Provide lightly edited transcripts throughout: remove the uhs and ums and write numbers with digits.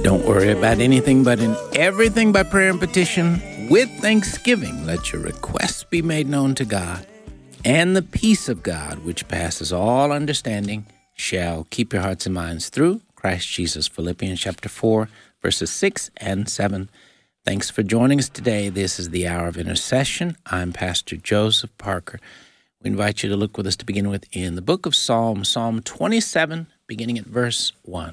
Don't worry about anything, but in everything by prayer and petition, with thanksgiving, let your requests be made known to God. And the peace of God, which passes all understanding, shall keep your hearts and minds through Christ Jesus. Philippians chapter 4, verses 6 and 7. Thanks for joining us today. This is the Hour of Intercession. I'm Pastor Joseph Parker. We invite you to look with us to begin with in the book of Psalms, Psalm 27, beginning at verse 1.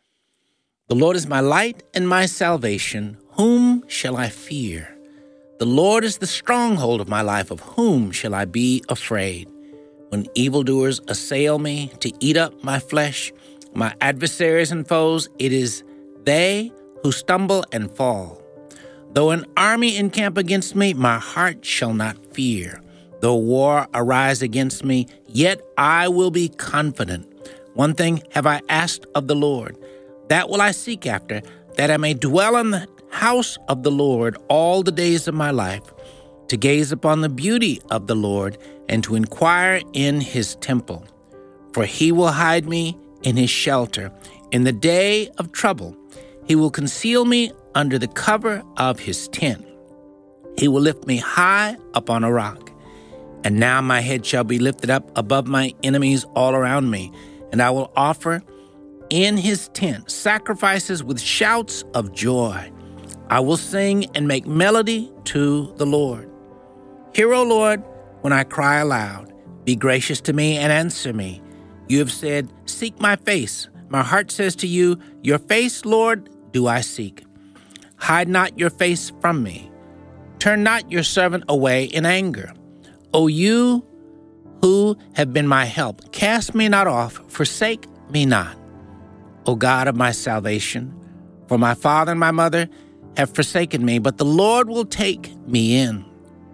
The Lord is my light and my salvation. Whom shall I fear? The Lord is the stronghold of my life. Of whom shall I be afraid? When evildoers assail me to eat up my flesh, my adversaries and foes, it is they who stumble and fall. Though an army encamp against me, my heart shall not fear. Though war arise against me, yet I will be confident. One thing have I asked of the Lord, that will I seek after, that I may dwell in the house of the Lord all the days of my life, to gaze upon the beauty of the Lord and to inquire in his temple. For he will hide me in his shelter. In the day of trouble, he will conceal me under the cover of his tent. He will lift me high up on a rock. And now my head shall be lifted up above my enemies all around me, and I will offer in his tent sacrifices with shouts of joy. I will sing and make melody to the Lord. Hear, O Lord, when I cry aloud. Be gracious to me and answer me. You have said, seek my face. My heart says to you, your face, Lord, do I seek. Hide not your face from me. Turn not your servant away in anger. O you who have been my help, cast me not off, forsake me not. O God of my salvation, for my father and my mother have forsaken me, but the Lord will take me in.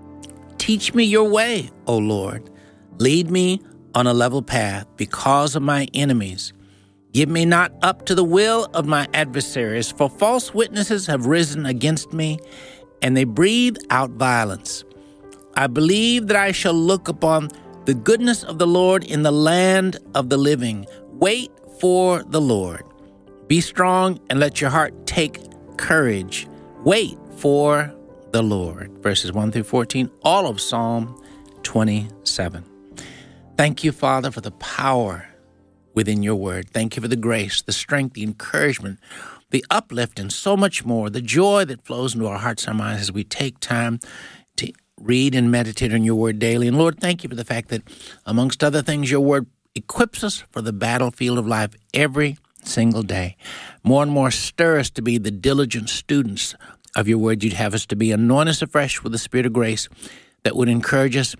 Teach me your way, O Lord. Lead me on a level path because of my enemies. Give me not up to the will of my adversaries, for false witnesses have risen against me, and they breathe out violence. I believe that I shall look upon the goodness of the Lord in the land of the living. Wait for the Lord. Be strong and let your heart take courage. Wait for the Lord. Verses 1 through 14, all of Psalm 27. Thank you, Father, for the power within your word. Thank you for the grace, the strength, the encouragement, the uplift, and so much more, the joy that flows into our hearts and our minds as we take time to read and meditate on your word daily. And Lord, thank you for the fact that, amongst other things, your word equips us for the battlefield of life every single day. More and more stir us to be the diligent students of your word. You'd have us to be. Anoint us afresh with the Spirit of grace that would encourage us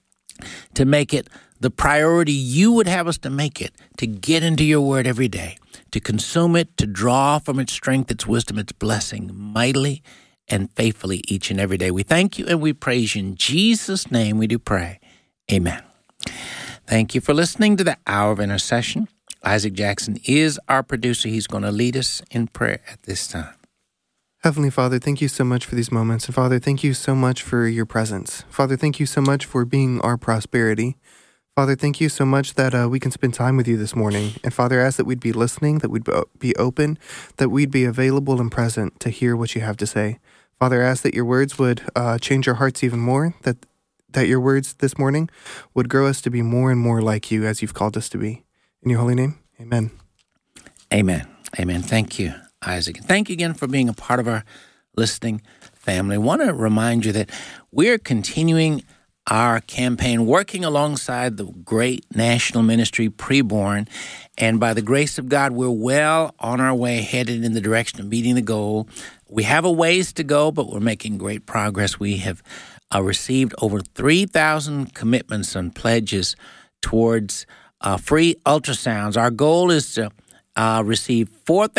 to make it the priority you would have us to make it, to get into your word every day, to consume it, to draw from its strength, its wisdom, its blessing mightily and faithfully each and every day. We thank you and we praise you. In Jesus' name we do pray. Amen. Thank you for listening to the Hour of Intercession. Isaac Jackson is our producer. He's going to lead us in prayer at this time. Heavenly Father, thank you so much for these moments. And Father, thank you so much for your presence. Father, thank you so much for being our prosperity. Father, thank you so much that we can spend time with you this morning. And Father, I ask that we'd be listening, that we'd be open, that we'd be available and present to hear what you have to say. Father, I ask that your words would change our hearts even more, that your words this morning would grow us to be more and more like you as you've called us to be. In your holy name, amen. Amen. Amen. Thank you, Isaac. Thank you again for being a part of our listening family. I want to remind you that we're continuing our campaign working alongside the great national ministry Preborn, and by the grace of God, we're well on our way, headed in the direction of meeting the goal. We have a ways to go, but we're making great progress. We have received over 3,000 commitments and pledges towards free ultrasounds. Our goal is to receive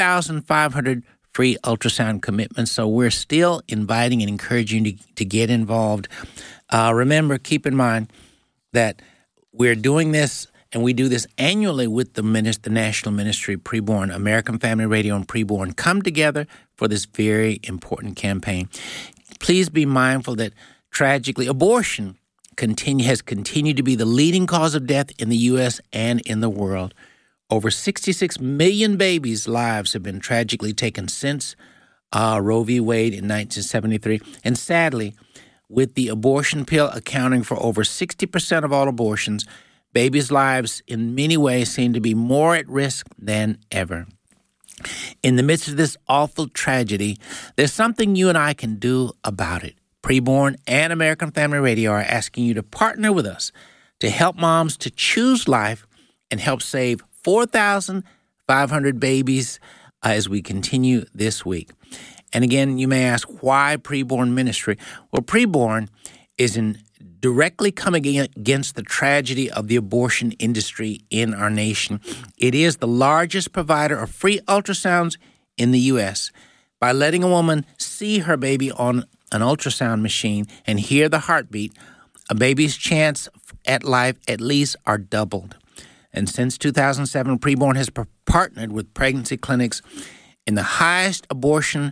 4,500 free ultrasound commitments, so we're still inviting and encouraging you to get involved. Remember, keep in mind that we're doing this, and we do this annually with the national ministry Preborn. American Family Radio and Preborn come together for this very important campaign. Please be mindful that, tragically, abortion has continued to be the leading cause of death in the U.S. and in the world. Over 66 million babies' lives have been tragically taken since Roe v. Wade in 1973. And sadly, with the abortion pill accounting for over 60% of all abortions, babies' lives in many ways seem to be more at risk than ever. In the midst of this awful tragedy, there's something you and I can do about it. Preborn and American Family Radio are asking you to partner with us to help moms to choose life and help save 4,500 babies as we continue this week. And again, you may ask, why Preborn Ministry? Well, Preborn is directly coming against the tragedy of the abortion industry in our nation. It is the largest provider of free ultrasounds in the U.S. By letting a woman see her baby on an ultrasound machine and hear the heartbeat, a baby's chance at life at least are doubled. And since 2007, Preborn has partnered with pregnancy clinics in the highest abortion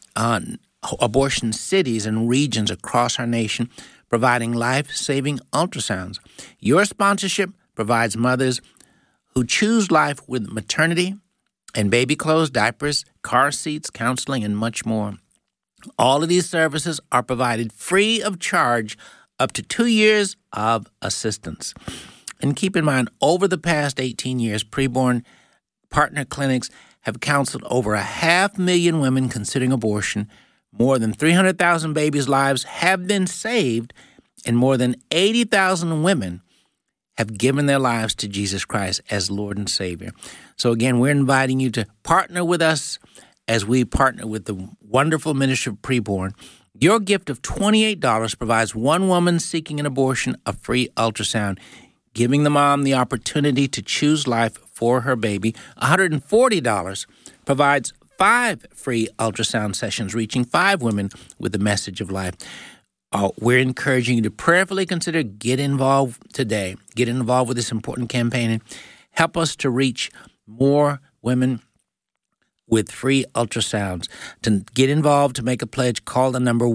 cities and regions across our nation, providing life-saving ultrasounds. Your sponsorship provides mothers who choose life with maternity and baby clothes, diapers, car seats, counseling, and much more. All of these services are provided free of charge up to 2 years of assistance. And keep in mind, over the past 18 years, Preborn partner clinics have counseled over 500,000 women considering abortion. More than 300,000 babies' lives have been saved, and more than 80,000 women have given their lives to Jesus Christ as Lord and Savior. So again, we're inviting you to partner with us as we partner with the wonderful ministry of Preborn. Your gift of $28 provides one woman seeking an abortion a free ultrasound, giving the mom the opportunity to choose life for her baby. $140 provides 5 free ultrasound sessions, reaching 5 women with the message of life. We're encouraging you to prayerfully consider get involved today. Get involved with this important campaign and help us to reach more women with free ultrasounds. To get involved, to make a pledge, call the number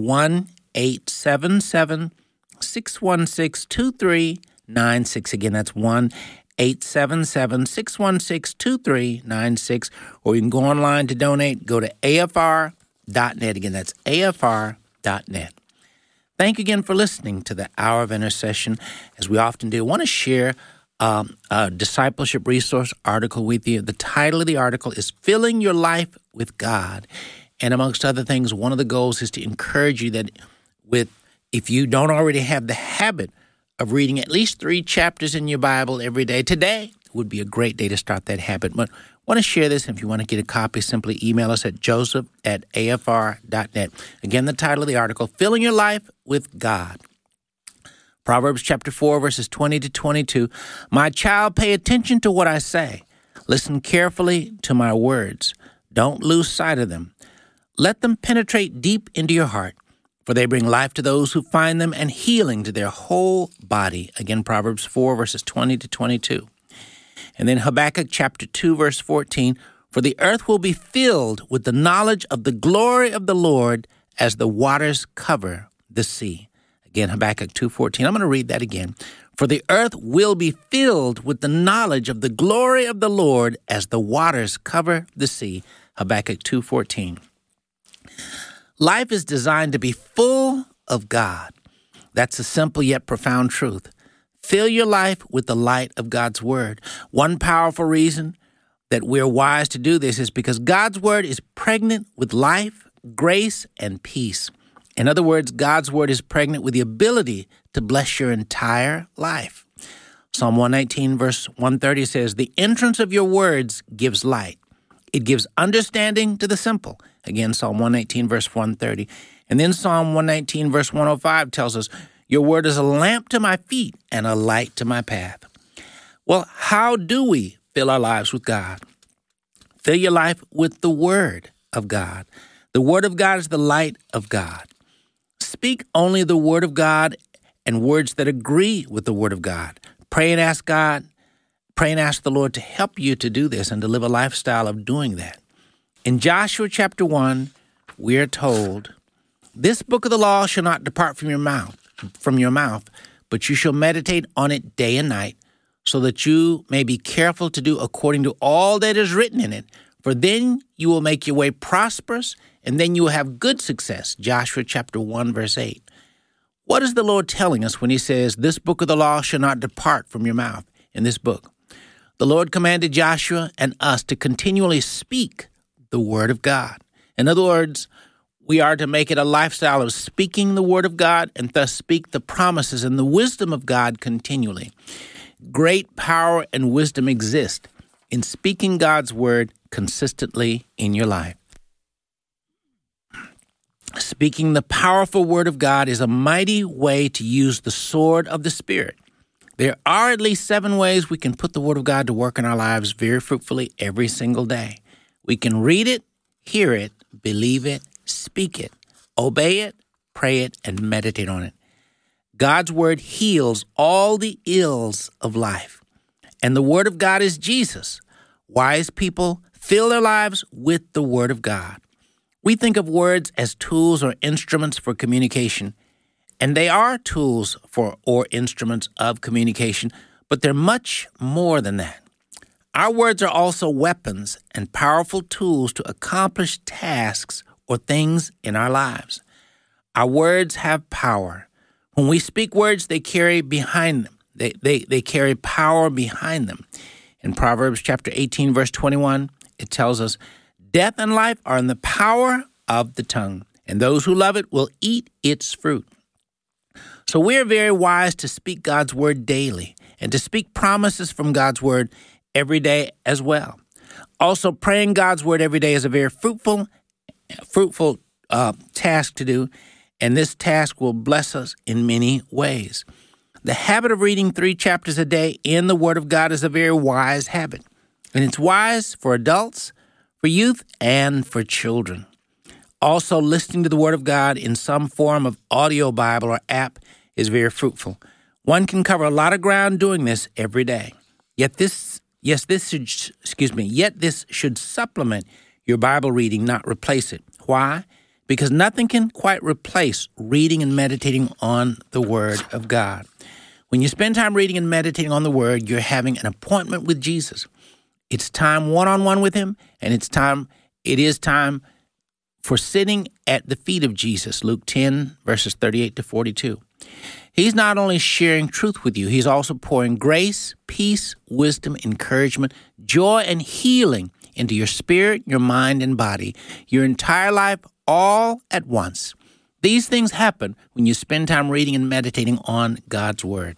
1-877-616-2396. Again, that's 1-877-616-2396. Or you can go online to donate. Go to afr.net. Again, that's afr.net. Thank you again for listening to the Hour of Intercession. As we often do, I want to share a discipleship resource article with you. The title of the article is Filling Your Life with God. And amongst other things, one of the goals is to encourage you that if you don't already have the habit of reading at least 3 chapters in your Bible every day, today would be a great day to start that habit. But I want to share this. If you want to get a copy, simply email us at joseph@afr.net. Again, the title of the article, Filling Your Life with God. Proverbs chapter 4, verses 20 to 22. My child, pay attention to what I say. Listen carefully to my words. Don't lose sight of them. Let them penetrate deep into your heart, for they bring life to those who find them and healing to their whole body. Again, Proverbs 4, verses 20 to 22. And then Habakkuk chapter 2, verse 14. For the earth will be filled with the knowledge of the glory of the Lord as the waters cover the sea. Again, Habakkuk 2:14. I'm going to read that again. For the earth will be filled with the knowledge of the glory of the Lord as the waters cover the sea. Habakkuk 2:14. Life is designed to be full of God. That's a simple yet profound truth. Fill your life with the light of God's Word. One powerful reason that we're wise to do this is because God's Word is pregnant with life, grace, and peace. In other words, God's Word is pregnant with the ability to bless your entire life. Psalm 119, verse 130 says, the entrance of your words gives light. It gives understanding to the simple. Again, Psalm 119, verse 130. And then Psalm 119, verse 105 tells us, your word is a lamp to my feet and a light to my path. Well, how do we fill our lives with God? Fill your life with the Word of God. The Word of God is the light of God. Speak only the Word of God and words that agree with the Word of God. Pray and ask the Lord to help you to do this and to live a lifestyle of doing that. In Joshua chapter 1, we are told, this book of the law shall not depart from your mouth, but you shall meditate on it day and night, so that you may be careful to do according to all that is written in it. For then you will make your way prosperous, and then you will have good success. Joshua chapter 1, verse 8. What is the Lord telling us when he says, this book of the law shall not depart from your mouth? In this book, the Lord commanded Joshua and us to continually speak the word of God. In other words, we are to make it a lifestyle of speaking the word of God and thus speak the promises and the wisdom of God continually. Great power and wisdom exist in speaking God's word consistently in your life. Speaking the powerful word of God is a mighty way to use the sword of the Spirit. There are at least 7 ways we can put the word of God to work in our lives very fruitfully every single day. We can read it, hear it, believe it, speak it, obey it, pray it, and meditate on it. God's word heals all the ills of life. And the word of God is Jesus. Wise people fill their lives with the word of God. We think of words as tools or instruments for communication, and they are tools for or instruments of communication, but they're much more than that. Our words are also weapons and powerful tools to accomplish tasks or things in our lives. Our words have power. When we speak words, they carry behind them. They carry power behind them. In Proverbs chapter 18, verse 21, it tells us, death and life are in the power of the tongue, and those who love it will eat its fruit. So we're very wise to speak God's word daily and to speak promises from God's word every day as well. Also, praying God's word every day is a very fruitful task to do, and this task will bless us in many ways. The habit of reading 3 chapters a day in the Word of God is a very wise habit, and it's wise for adults, for youth, and for children. Also, listening to the Word of God in some form of audio Bible or app is very fruitful. One can cover a lot of ground doing this every day. Yet this should supplement your Bible reading, not replace it. Why? Because nothing can quite replace reading and meditating on the Word of God. When you spend time reading and meditating on the Word, you're having an appointment with Jesus. It's time one-on-one with Him, and it is time for sitting at the feet of Jesus, Luke 10, verses 38 to 42. He's not only sharing truth with you, He's also pouring grace, peace, wisdom, encouragement, joy, and healing into your spirit, your mind, and body, your entire life, all at once. These things happen when you spend time reading and meditating on God's Word.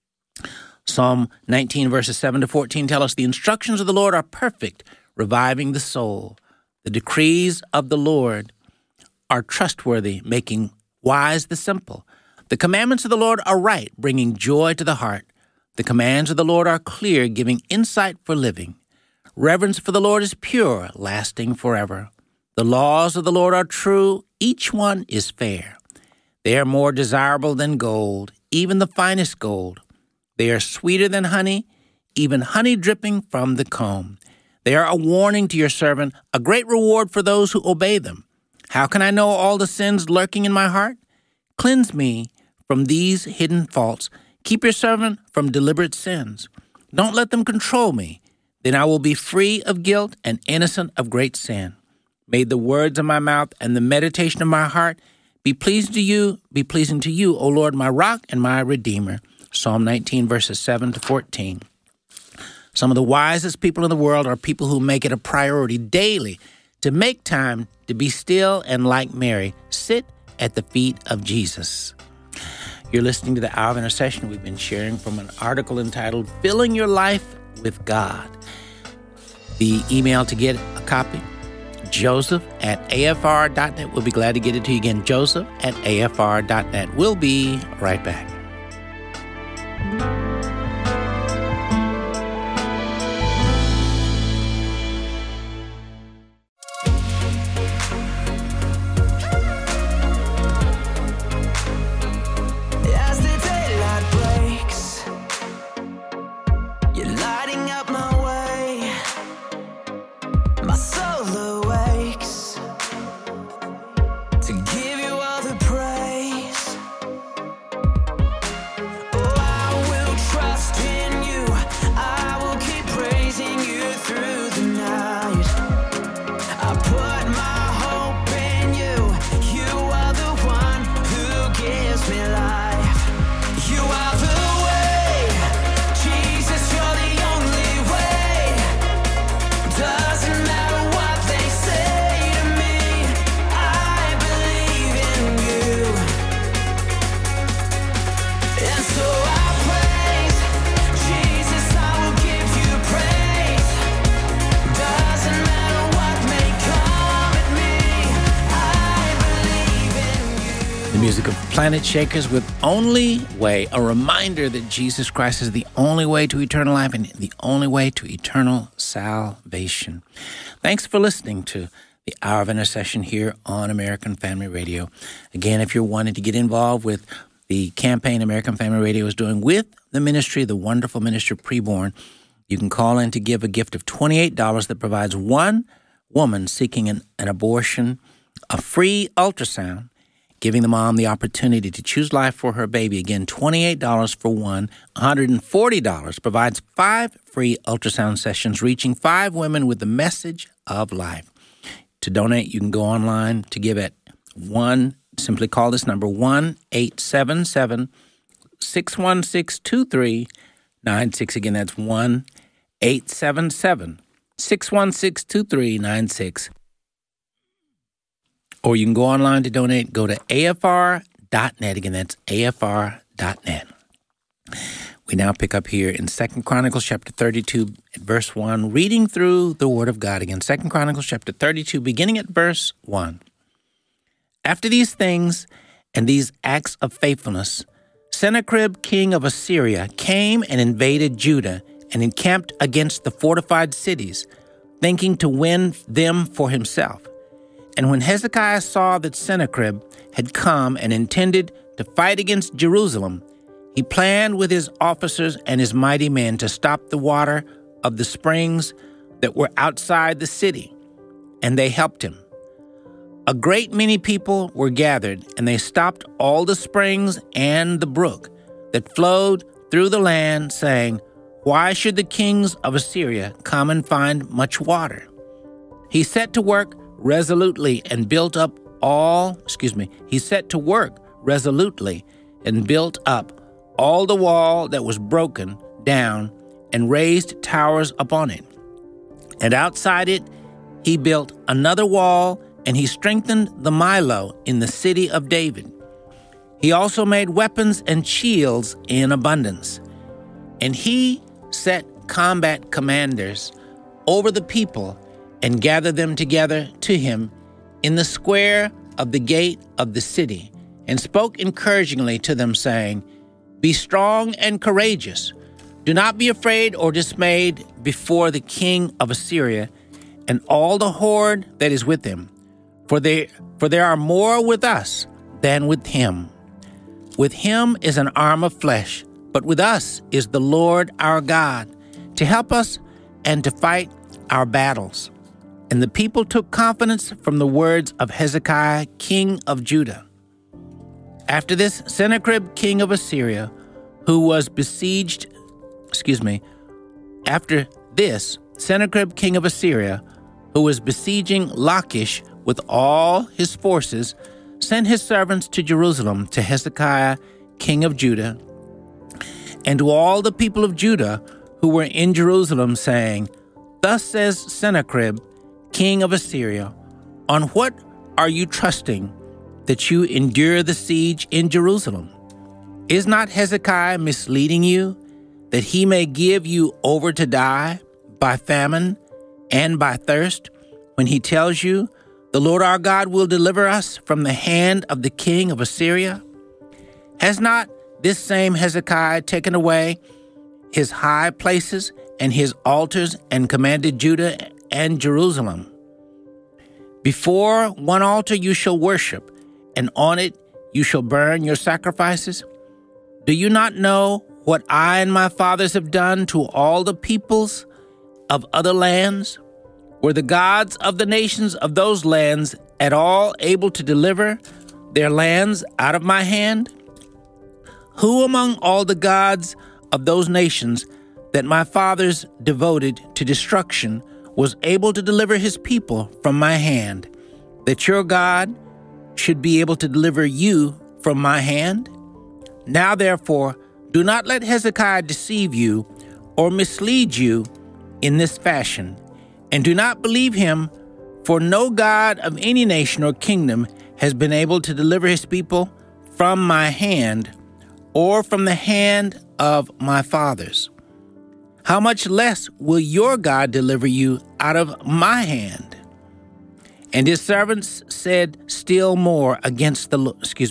Psalm 19, verses 7 to 14 tell us the instructions of the Lord are perfect, reviving the soul. The decrees of the Lord are trustworthy, making wise the simple. The commandments of the Lord are right, bringing joy to the heart. The commands of the Lord are clear, giving insight for living. Reverence for the Lord is pure, lasting forever. The laws of the Lord are true, each one is fair. They are more desirable than gold, even the finest gold. They are sweeter than honey, even honey dripping from the comb. They are a warning to your servant, a great reward for those who obey them. How can I know all the sins lurking in my heart? Cleanse me from these hidden faults. Keep your servant from deliberate sins. Don't let them control me. Then I will be free of guilt and innocent of great sin. May the words of my mouth and the meditation of my heart be pleasing to you, O Lord, my rock and my redeemer. Psalm 19, verses 7 to 14. Some of the wisest people in the world are people who make it a priority daily to make time to be still and, like Mary, sit at the feet of Jesus. You're listening to the Hour of Intercession. We've been sharing from an article entitled, Filling Your Life with God. The email to get a copy, joseph@afr.net. We'll be glad to get it to you again, joseph@afr.net. We'll be right back. Music of Planet Shakers with Only Way, a reminder that Jesus Christ is the only way to eternal life and the only way to eternal salvation. Thanks for listening to the Hour of Intercession here on American Family Radio. Again, if you're wanting to get involved with the campaign American Family Radio is doing with the ministry, the wonderful ministry of Preborn, you can call in to give a gift of $28 that provides one woman seeking an abortion a free ultrasound, giving the mom the opportunity to choose life for her baby. Again, $28 for one, $140 provides 5 free ultrasound sessions, reaching 5 women with the message of life. To donate, you can go online to give at simply call this number, 1-877-616-2396. Again, that's 1-877-616-2396. Or you can go online to donate. Go to afr.net. Again, that's afr.net. We now pick up here in 2 Chronicles chapter 32, at verse 1, reading through the Word of God. Again, 2 Chronicles chapter 32, beginning at verse 1. After these things and these acts of faithfulness, Sennacherib, king of Assyria, came and invaded Judah and encamped against the fortified cities, thinking to win them for himself. And when Hezekiah saw that Sennacherib had come and intended to fight against Jerusalem, he planned with his officers and his mighty men to stop the water of the springs that were outside the city, and they helped him. A great many people were gathered, and they stopped all the springs and the brook that flowed through the land, saying, "Why should the kings of Assyria come and find much water?" He set to work resolutely and built up all the wall that was broken down and raised towers upon it. And outside it he built another wall, and he strengthened the Milo in the city of David. He also made weapons and shields in abundance. And he set combat commanders over the people and gathered them together to him in the square of the gate of the city, and spoke encouragingly to them, saying, "Be strong and courageous. Do not be afraid or dismayed before the king of Assyria and all the horde that is with him, for there are more with us than with him. With him is an arm of flesh, but with us is the Lord our God, to help us and to fight our battles." And the people took confidence from the words of Hezekiah, king of Judah. After this, Sennacherib, king of Assyria, who was besieging Lachish with all his forces, sent his servants to Jerusalem to Hezekiah, king of Judah, and to all the people of Judah who were in Jerusalem, saying, "Thus says Sennacherib, king of Assyria, on what are you trusting that you endure the siege in Jerusalem? Is not Hezekiah misleading you, that he may give you over to die by famine and by thirst, when he tells you, the Lord our God will deliver us from the hand of the king of Assyria? Has not this same Hezekiah taken away his high places and his altars and commanded Judah and Jerusalem? Before one altar you shall worship, and on it you shall burn your sacrifices. Do you not know what I and my fathers have done to all the peoples of other lands? Were the gods of the nations of those lands at all able to deliver their lands out of my hand? Who among all the gods of those nations that my fathers devoted to destruction was able to deliver his people from my hand, that your God should be able to deliver you from my hand? Now therefore, do not let Hezekiah deceive you or mislead you in this fashion, and do not believe him, for no God of any nation or kingdom has been able to deliver his people from my hand or from the hand of my fathers. How much less will your God deliver you out of my hand? And his servants said still more against the Lord,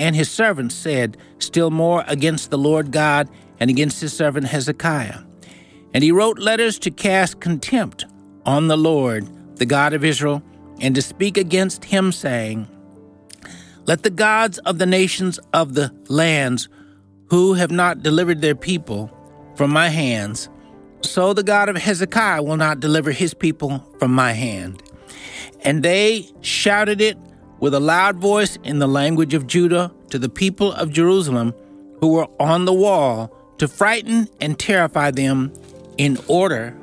and his servants said still more against the Lord God and against his servant Hezekiah. And he wrote letters to cast contempt on the Lord, the God of Israel, and to speak against him, saying, Let the gods of the nations of the lands who have not delivered their people from my hands, so the God of Hezekiah will not deliver his people from my hand. And they shouted it with a loud voice in the language of Judah to the people of Jerusalem who were on the wall, to frighten and terrify them in order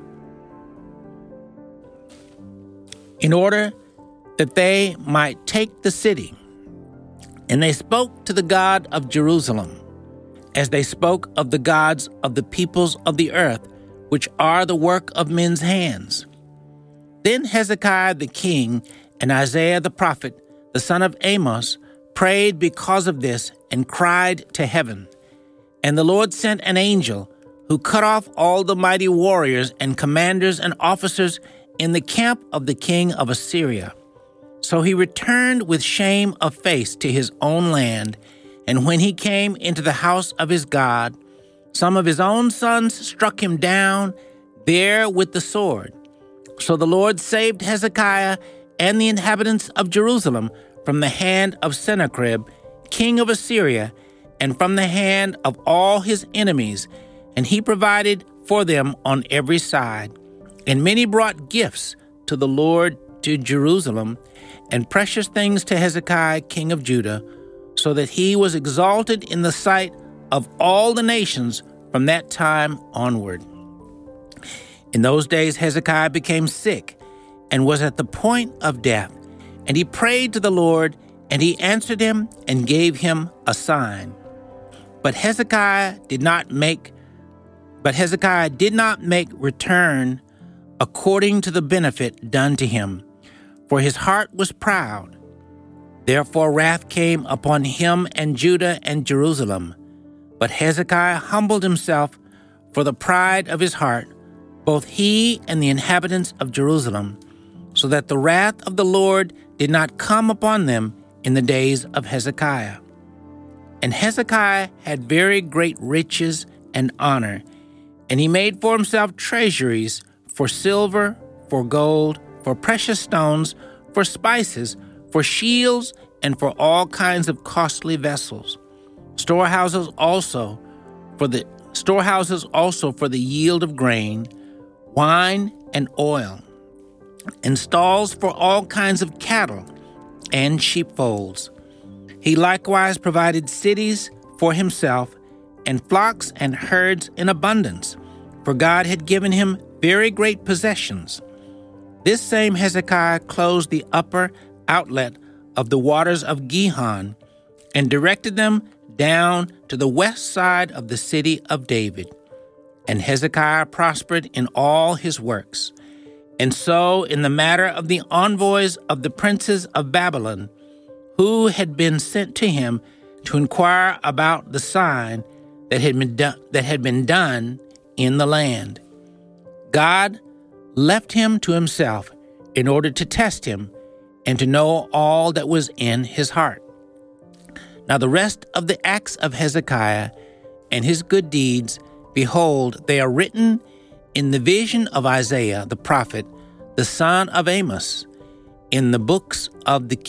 that they might take the city. And they spoke to the God of Jerusalem, as they spoke of the gods of the peoples of the earth, which are the work of men's hands. Then Hezekiah the king and Isaiah the prophet, the son of Amos, prayed because of this and cried to heaven. And the Lord sent an angel who cut off all the mighty warriors and commanders and officers in the camp of the king of Assyria. So he returned with shame of face to his own land, and when he came into the house of his God, some of his own sons struck him down there with the sword. So the Lord saved Hezekiah and the inhabitants of Jerusalem from the hand of Sennacherib, king of Assyria, and from the hand of all his enemies, and he provided for them on every side. And many brought gifts to the Lord to Jerusalem, and precious things to Hezekiah, king of Judah, so that he was exalted in the sight of all the nations from that time onward. In those days Hezekiah became sick and was at the point of death, and he prayed to the Lord, and he answered him and gave him a sign. But Hezekiah did not make return according to the benefit done to him, for his heart was proud. Therefore wrath came upon him and Judah and Jerusalem. But Hezekiah humbled himself for the pride of his heart, both he and the inhabitants of Jerusalem, so that the wrath of the Lord did not come upon them in the days of Hezekiah. And Hezekiah had very great riches and honor, and he made for himself treasuries for silver, for gold, for precious stones, for spices, for shields, and for all kinds of costly vessels. Storehouses also for the yield of grain, wine, and oil, and stalls for all kinds of cattle and sheepfolds. He likewise provided cities for himself, and flocks and herds in abundance, for God had given him very great possessions. This same Hezekiah closed the upper outlet of the waters of Gihon, and directed them down to the west side of the city of David. And Hezekiah prospered in all his works. And so in the matter of the envoys of the princes of Babylon, who had been sent to him to inquire about the sign that had been done in the land, God left him to himself in order to test him and to know all that was in his heart. Now the rest of the acts of Hezekiah and his good deeds, behold, they are written in the vision of Isaiah the prophet, the son of Amos, in the book of the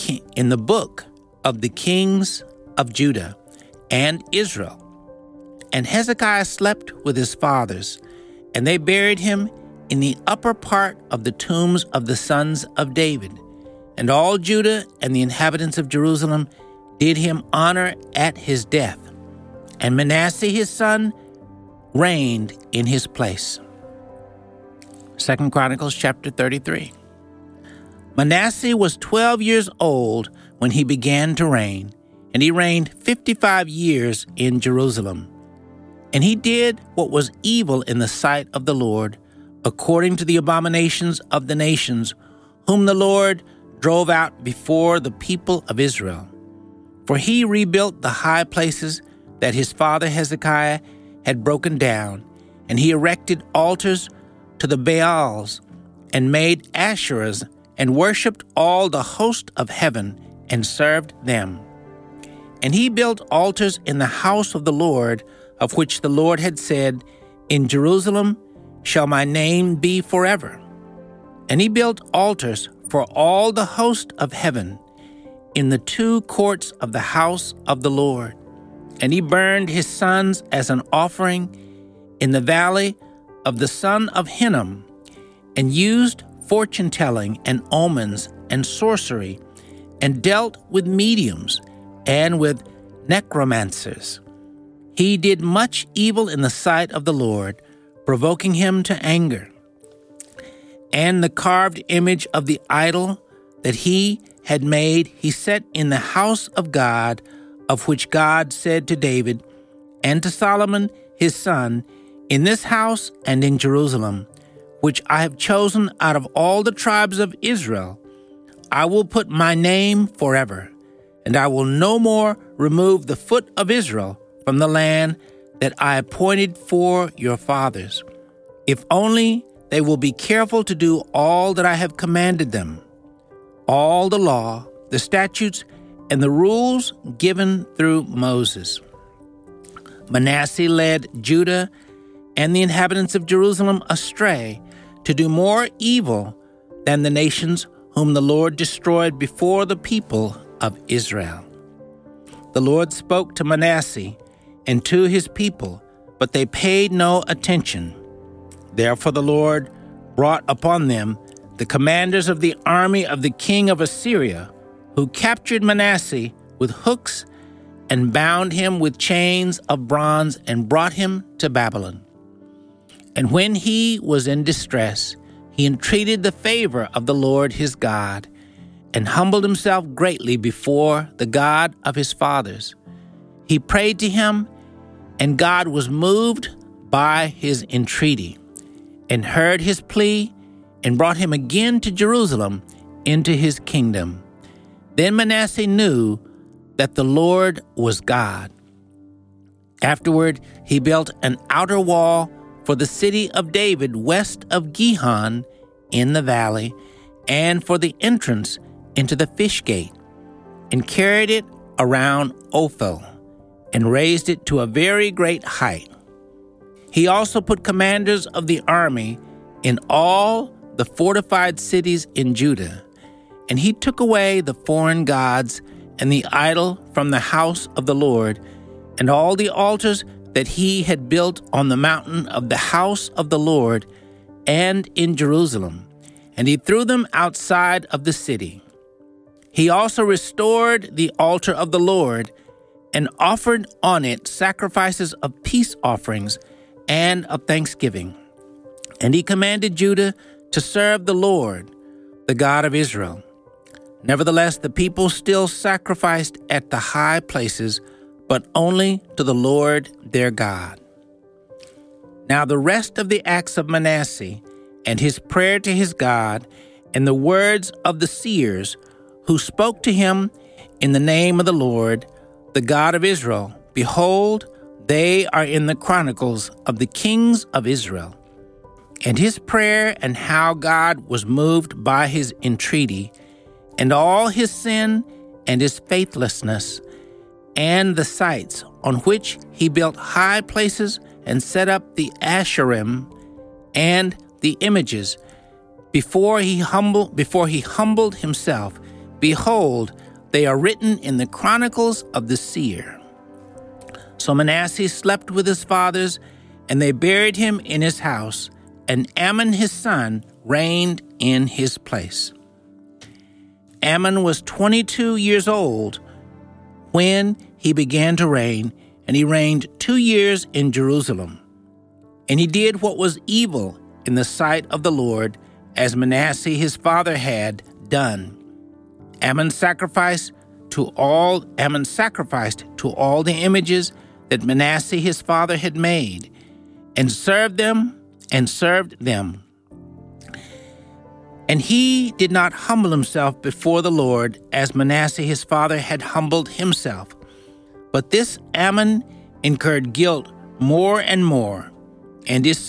kings of Judah and Israel. And Hezekiah slept with his fathers, and they buried him in the upper part of the tombs of the sons of David. And all Judah and the inhabitants of Jerusalem did him honor at his death. And Manasseh his son reigned in his place. 2 Chronicles chapter 33. Manasseh was 12 years old when he began to reign, and he reigned 55 years in Jerusalem. And he did what was evil in the sight of the Lord, according to the abominations of the nations, whom the Lord drove out before the people of Israel. For he rebuilt the high places that his father Hezekiah had broken down, and he erected altars to the Baals, and made Asherahs, and worshipped all the host of heaven, and served them. And he built altars in the house of the Lord, of which the Lord had said, In Jerusalem shall my name be forever. And he built altars for all the host of heaven in the two courts of the house of the Lord. And he burned his sons as an offering in the valley of the son of Hinnom, and used fortune-telling and omens and sorcery, and dealt with mediums and with necromancers. He did much evil in the sight of the Lord, provoking him to anger. And the carved image of the idol that he had made he set in the house of God, of which God said to David and to Solomon his son, In this house and in Jerusalem, which I have chosen out of all the tribes of Israel, I will put my name forever, and I will no more remove the foot of Israel from the land that I appointed for your fathers, if only they will be careful to do all that I have commanded them, all the law, the statutes, and the rules given through Moses. Manasseh led Judah and the inhabitants of Jerusalem astray to do more evil than the nations whom the Lord destroyed before the people of Israel. The Lord spoke to Manasseh and to his people, but they paid no attention. Therefore the Lord brought upon them the commanders of the army of the king of Assyria, who captured Manasseh with hooks and bound him with chains of bronze and brought him to Babylon. And when he was in distress, he entreated the favor of the Lord his God, and humbled himself greatly before the God of his fathers. He prayed to him, and God was moved by his entreaty, and heard his plea, and brought him again to Jerusalem into his kingdom. Then Manasseh knew that the Lord was God. Afterward, he built an outer wall for the city of David west of Gihon in the valley, and for the entrance into the fish gate, and carried it around Ophel, and raised it to a very great height. He also put commanders of the army in all the fortified cities in Judah, and he took away the foreign gods and the idol from the house of the Lord, and all the altars that he had built on the mountain of the house of the Lord and in Jerusalem, and he threw them outside of the city. He also restored the altar of the Lord and offered on it sacrifices of peace offerings and of thanksgiving. And he commanded Judah to serve the Lord, the God of Israel. Nevertheless, the people still sacrificed at the high places, but only to the Lord their God. Now the rest of the acts of Manasseh, and his prayer to his God, and the words of the seers who spoke to him in the name of the Lord, the God of Israel, behold, they are in the chronicles of the kings of Israel. And his prayer, and how God was moved by his entreaty, and all his sin and his faithlessness, and the sites on which he built high places and set up the Asherim and the images, before he humbled himself, behold, they are written in the chronicles of the seer. So Manasseh slept with his fathers, and they buried him in his house, and Amon his son reigned in his place. Amon was 22 years old when he began to reign, and he reigned 2 years in Jerusalem. And he did what was evil in the sight of the Lord, as Manasseh his father had done. Amon sacrificed to all the images that Manasseh his father had made, and served them. And he did not humble himself before the Lord, as Manasseh his father had humbled himself. But this Amon incurred guilt more and more, and his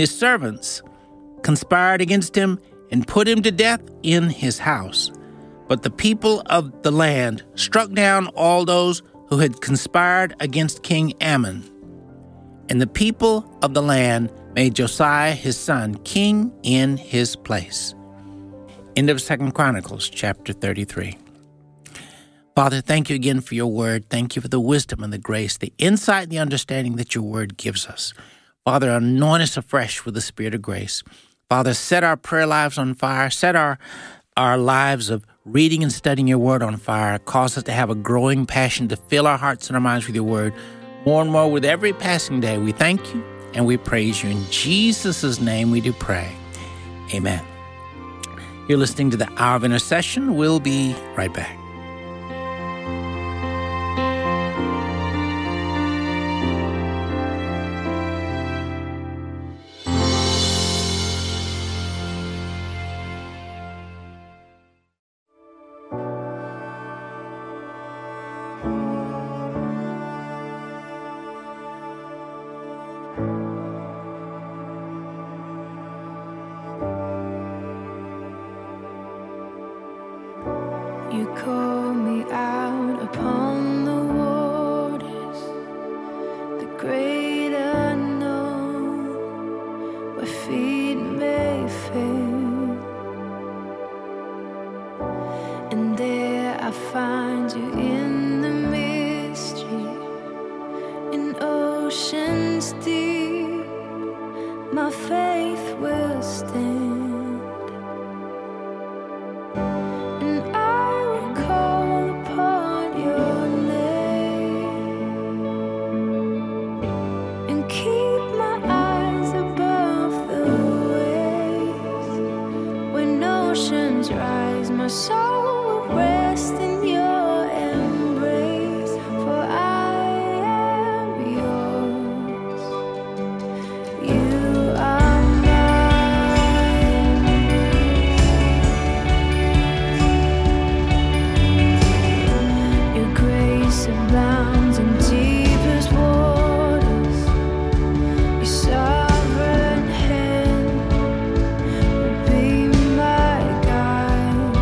servants conspired against him and put him to death in his house. But the people of the land struck down all those who had conspired against King Ammon. And the people of the land made Josiah his son king in his place. End of 2 Chronicles chapter 33. Father, thank you again for your word. Thank you for the wisdom and the grace, the insight and the understanding that your word gives us. Father, anoint us afresh with the spirit of grace. Father, set our prayer lives on fire. Set our lives of reading and studying your word on fire. Cause us to have a growing passion to fill our hearts and our minds with your word more and more with every passing day. We thank you and we praise you. In Jesus' name we do pray. Amen. You're listening to the Hour of Intercession. We'll be right back. You call me out upon the waters, the great unknown, where feet may fail. And there I find you in the mystery, in oceans deep, my faith will stand. My soul will rest in your embrace, for I am yours. You are mine. Your grace abounds in deepest waters. Your sovereign hand will be my guide.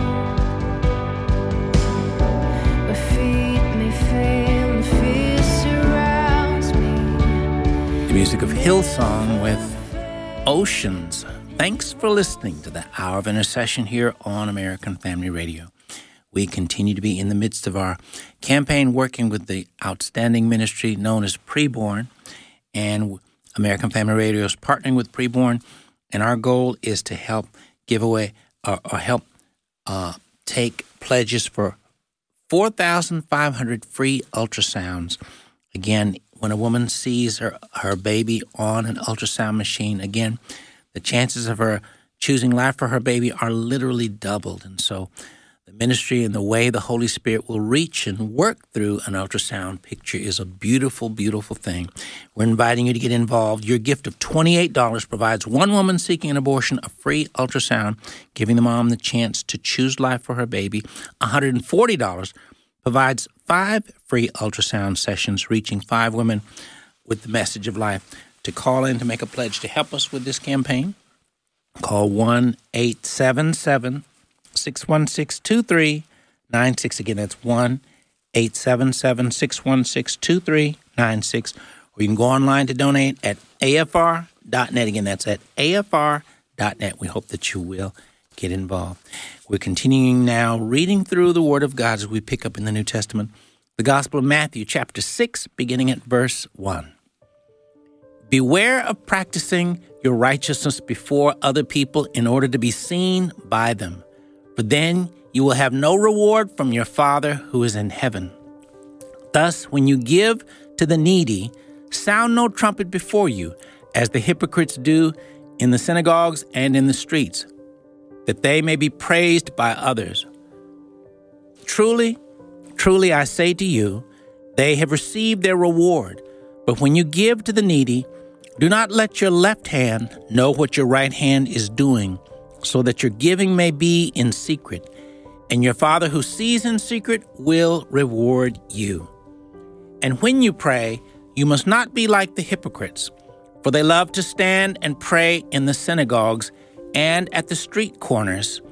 The music of Hillsong with Oceans. Thanks for listening to the Hour of Intercession here on American Family Radio. We continue to be in the midst of our campaign working with the outstanding ministry known as Preborn, and American Family Radio is partnering with Preborn, and our goal is to help give away or help take pledges for 4,500 free ultrasounds. Again, when a woman sees her baby on an ultrasound machine, again, the chances of her choosing life for her baby are literally doubled. And so the ministry and the way the Holy Spirit will reach and work through an ultrasound picture is a beautiful, beautiful thing. We're inviting you to get involved. Your gift of $28 provides one woman seeking an abortion a free ultrasound, giving the mom the chance to choose life for her baby. $140 provides 5 free ultrasound sessions, reaching 5 women with the message of life. To call in to make a pledge to help us with this campaign, call 1-877-616-2396. Again, that's 1-877-616-2396. Or you can go online to donate at afr.net. Again, that's at afr.net. We hope that you will get involved. We're continuing now reading through the Word of God as we pick up in the New Testament, the Gospel of Matthew, chapter 6, beginning at verse 1. Beware of practicing your righteousness before other people in order to be seen by them, for then you will have no reward from your Father who is in heaven. Thus, when you give to the needy, sound no trumpet before you, as the hypocrites do in the synagogues and in the streets, that they may be praised by others. Truly, truly, I say to you, they have received their reward. But when you give to the needy, do not let your left hand know what your right hand is doing, so that your giving may be in secret, and your Father who sees in secret will reward you. And when you pray, you must not be like the hypocrites, for they love to stand and pray in the synagogues and at the street corners,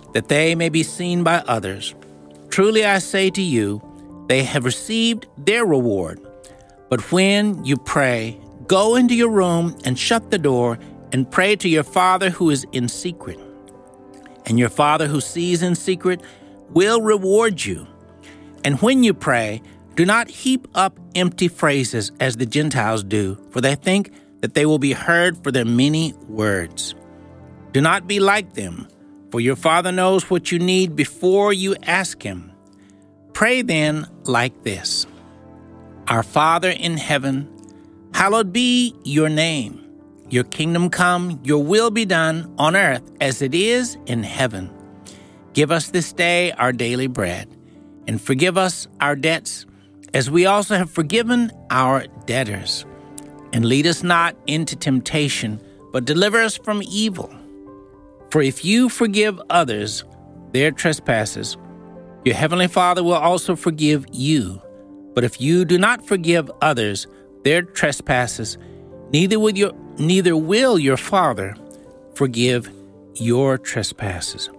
that they may be seen by others. Truly I say to you, they have received their reward. But when you pray, go into your room and shut the door and pray to your Father who is in secret. And your Father who sees in secret will reward you. And when you pray, do not heap up empty phrases as the Gentiles do, for they think that they will be heard for their many words. Do not be like them, for your Father knows what you need before you ask Him. Pray then like this: Our Father in heaven, hallowed be your name. Your kingdom come, your will be done on earth as it is in heaven. Give us this day our daily bread, and forgive us our debts, as we also have forgiven our debtors. And lead us not into temptation, but deliver us from evil. For if you forgive others their trespasses, your heavenly Father will also forgive you. But if you do not forgive others their trespasses, neither will your Father forgive your trespasses.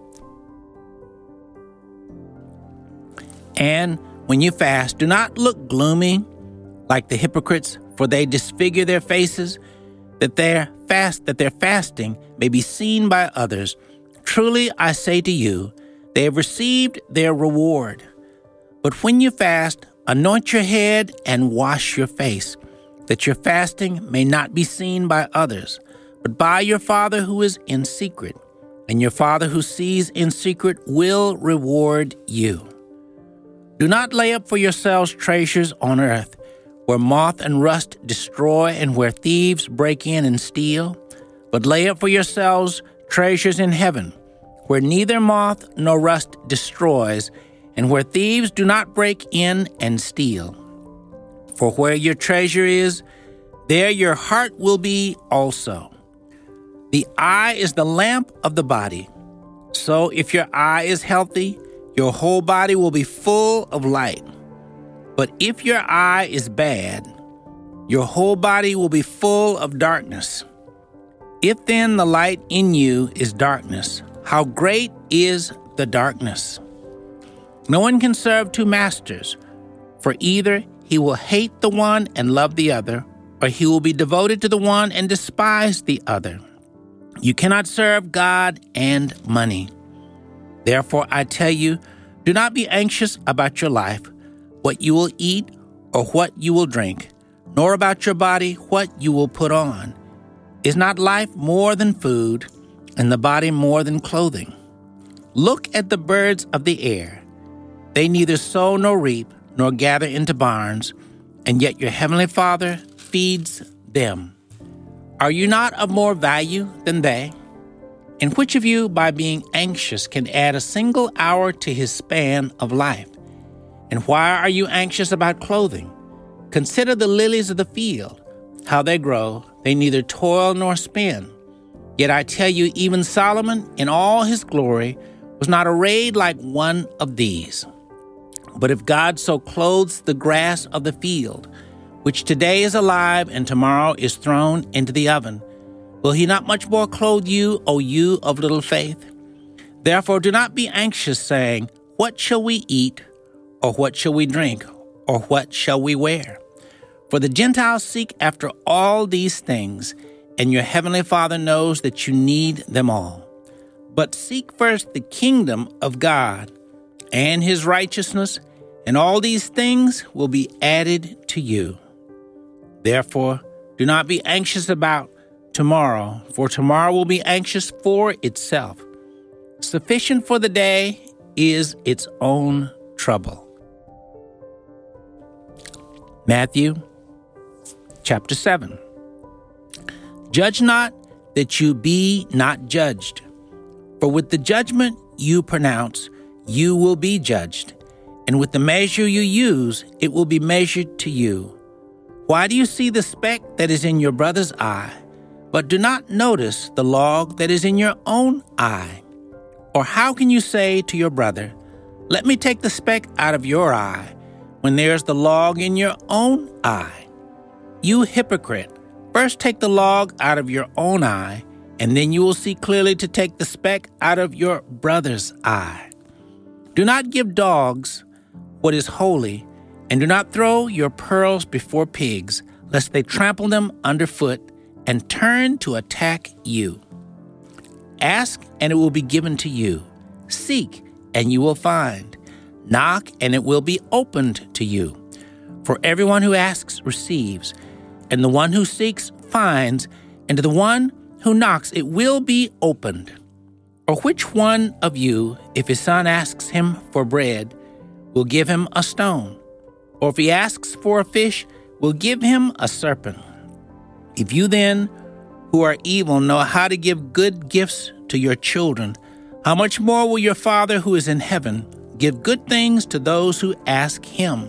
And when you fast, do not look gloomy like the hypocrites, for they disfigure their faces, that their fasting may be seen by others. Truly I say to you, they have received their reward. But when you fast, anoint your head and wash your face, that your fasting may not be seen by others, but by your Father who is in secret. And your Father who sees in secret will reward you. Do not lay up for yourselves treasures on earth, where moth and rust destroy and where thieves break in and steal, but lay up for yourselves treasures in heaven, where neither moth nor rust destroys, and where thieves do not break in and steal. For where your treasure is, there your heart will be also. The eye is the lamp of the body. So if your eye is healthy, your whole body will be full of light. But if your eye is bad, your whole body will be full of darkness. If then the light in you is darkness, how great is the darkness? No one can serve two masters, for either he will hate the one and love the other, or he will be devoted to the one and despise the other. You cannot serve God and money. Therefore, I tell you, do not be anxious about your life, what you will eat or what you will drink, nor about your body, what you will put on. Is not life more than food, and the body more than clothing? Look at the birds of the air. They neither sow nor reap, nor gather into barns, and yet your heavenly Father feeds them. Are you not of more value than they? And which of you, by being anxious, can add a single hour to his span of life? And why are you anxious about clothing? Consider the lilies of the field, how they grow. They neither toil nor spin. Yet I tell you, even Solomon, in all his glory, was not arrayed like one of these. But if God so clothes the grass of the field, which today is alive and tomorrow is thrown into the oven, will he not much more clothe you, O you of little faith? Therefore do not be anxious, saying, What shall we eat? Or what shall we drink? Or what shall we wear? For the Gentiles seek after all these things, and your heavenly Father knows that you need them all. But seek first the kingdom of God and his righteousness, and all these things will be added to you. Therefore, do not be anxious about tomorrow, for tomorrow will be anxious for itself. Sufficient for the day is its own trouble. Matthew chapter 7. Judge not that you be not judged. For with the judgment you pronounce, you will be judged. And with the measure you use, it will be measured to you. Why do you see the speck that is in your brother's eye, but do not notice the log that is in your own eye? Or how can you say to your brother, Let me take the speck out of your eye, when there's the log in your own eye? You hypocrite, first take the log out of your own eye, and then you will see clearly to take the speck out of your brother's eye. Do not give dogs what is holy, and do not throw your pearls before pigs, lest they trample them underfoot and turn to attack you. Ask, and it will be given to you. Seek, and you will find. Knock, and it will be opened to you. For everyone who asks receives, and the one who seeks finds, and to the one who knocks it will be opened. Or which one of you, if his son asks him for bread, will give him a stone? Or if he asks for a fish, will give him a serpent? If you then, who are evil, know how to give good gifts to your children, how much more will your Father who is in heaven give good things to those who ask him?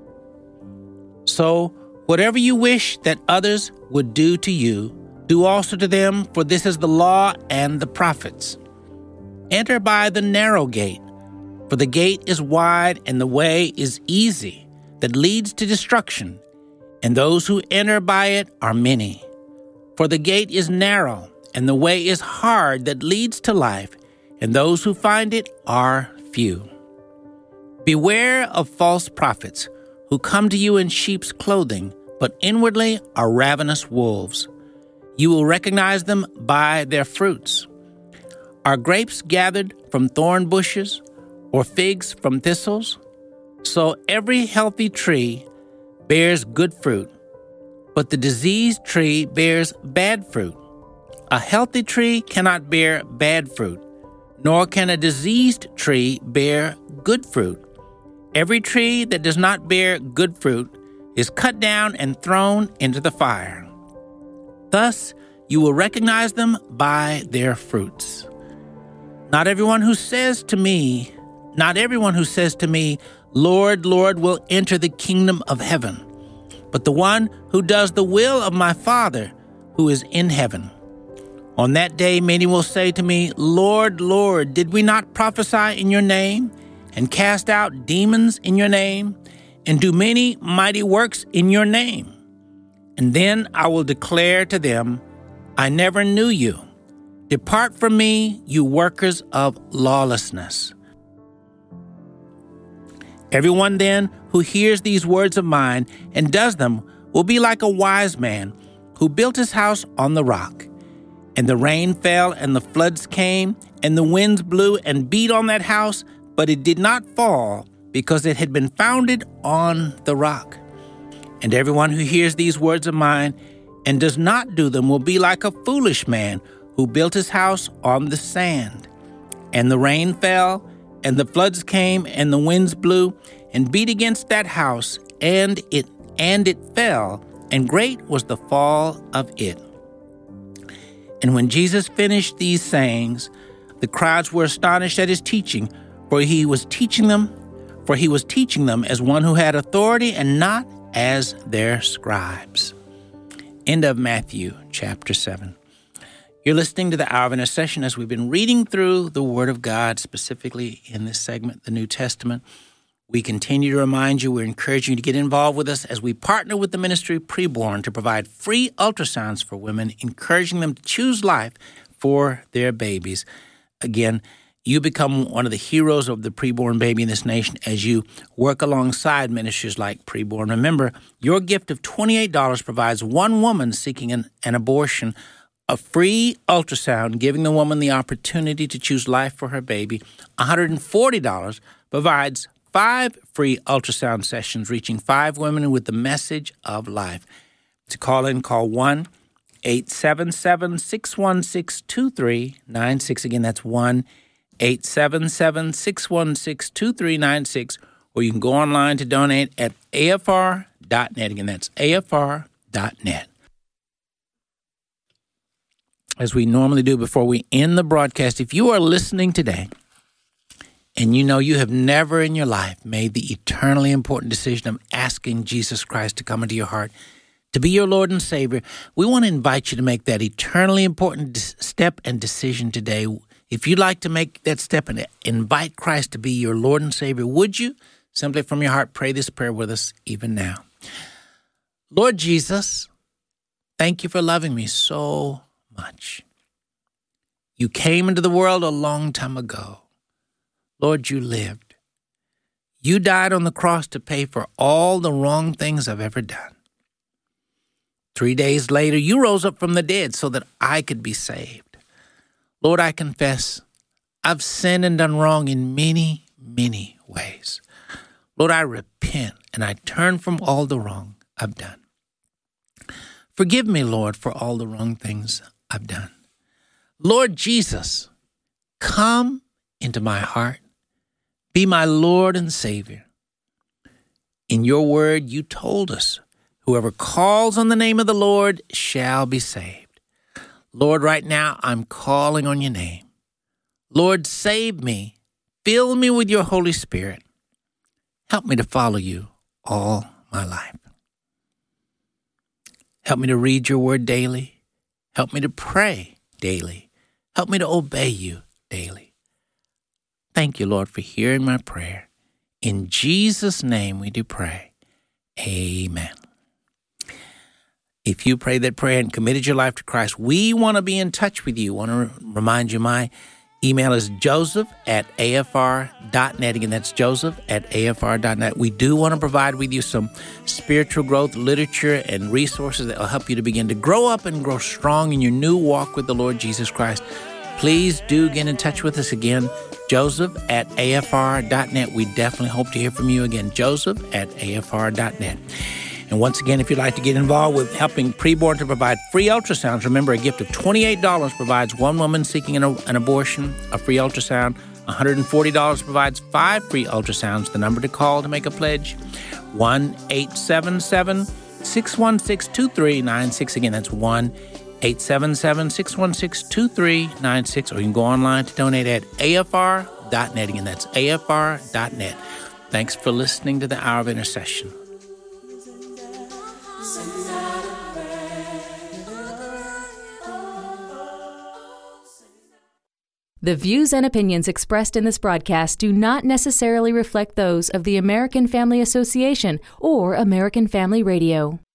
So, whatever you wish that others would do to you, do also to them, for this is the law and the prophets. Enter by the narrow gate, for the gate is wide and the way is easy that leads to destruction, and those who enter by it are many. For the gate is narrow and the way is hard that leads to life, and those who find it are few. Beware of false prophets who come to you in sheep's clothing, but inwardly are ravenous wolves. You will recognize them by their fruits. Are grapes gathered from thorn bushes, or figs from thistles? So every healthy tree bears good fruit, but the diseased tree bears bad fruit. A healthy tree cannot bear bad fruit, nor can a diseased tree bear good fruit. Every tree that does not bear good fruit is cut down and thrown into the fire. Thus you will recognize them by their fruits. Not everyone who says to me, Lord, Lord, will enter the kingdom of heaven, but the one who does the will of my Father who is in heaven. On that day many will say to me, Lord, Lord, did we not prophesy in your name, and cast out demons in your name, and do many mighty works in your name? And then I will declare to them, I never knew you. Depart from me, you workers of lawlessness. Everyone then who hears these words of mine and does them will be like a wise man who built his house on the rock. And the rain fell, and the floods came, and the winds blew and beat on that house, but it did not fall, because it had been founded on the rock. And everyone who hears these words of mine and does not do them will be like a foolish man who built his house on the sand. And the rain fell, and the floods came, and the winds blew and beat against that house, and it fell, and great was the fall of it. And when Jesus finished these sayings, the crowds were astonished at his teaching, for he was teaching them as one who had authority and not as their scribes. End of Matthew chapter 7. You're listening to the Hour of Intercession as we've been reading through the Word of God, specifically in this segment, the New Testament. We continue to remind you, we're encouraging you to get involved with us as we partner with the ministry Preborn to provide free ultrasounds for women, encouraging them to choose life for their babies. Again, you become one of the heroes of the preborn baby in this nation as you work alongside ministries like Preborn. Remember, your gift of $28 provides one woman seeking an abortion a free ultrasound, giving the woman the opportunity to choose life for her baby. $140 provides 5 free ultrasound sessions, reaching 5 women with the message of life. To call in, call 1-877-616-2396. Again, that's 1-877-616-2396. Or you can go online to donate at afr.net. Again, that's afr.net. As we normally do before we end the broadcast, if you are listening today and you know you have never in your life made the eternally important decision of asking Jesus Christ to come into your heart, to be your Lord and Savior, we want to invite you to make that eternally important step and decision today. If you'd like to make that step and invite Christ to be your Lord and Savior, would you, simply from your heart, pray this prayer with us even now? Lord Jesus, thank you for loving me so much. You came into the world a long time ago. Lord, you lived. You died on the cross to pay for all the wrong things I've ever done. 3 days later, you rose up from the dead so that I could be saved. Lord, I confess I've sinned and done wrong in many, many ways. Lord, I repent and I turn from all the wrong I've done. Forgive me, Lord, for all the wrong things I've done. Lord Jesus, come into my heart. Be my Lord and Savior. In your word, you told us, whoever calls on the name of the Lord shall be saved. Lord, right now, I'm calling on your name. Lord, save me. Fill me with your Holy Spirit. Help me to follow you all my life. Help me to read your word daily. Help me to pray daily. Help me to obey you daily. Thank you, Lord, for hearing my prayer. In Jesus' name we do pray. Amen. If you prayed that prayer and committed your life to Christ, we want to be in touch with you. I want to remind you my email is joseph@afr.net. Again, that's joseph@afr.net. We do want to provide with you some spiritual growth literature and resources that will help you to begin to grow up and grow strong in your new walk with the Lord Jesus Christ. Please do get in touch with us again, joseph@afr.net. We definitely hope to hear from you again, joseph@afr.net. And once again, if you'd like to get involved with helping Preborn to provide free ultrasounds, remember a gift of $28 provides one woman seeking an abortion, a free ultrasound. $140 provides 5 free ultrasounds. The number to call to make a pledge, 1-877-616-2396. Again, that's 1-877-616-2396. Or you can go online to donate at afr.net. Again, that's afr.net. Thanks for listening to the Hour of Intercession. The views and opinions expressed in this broadcast do not necessarily reflect those of the American Family Association or American Family Radio.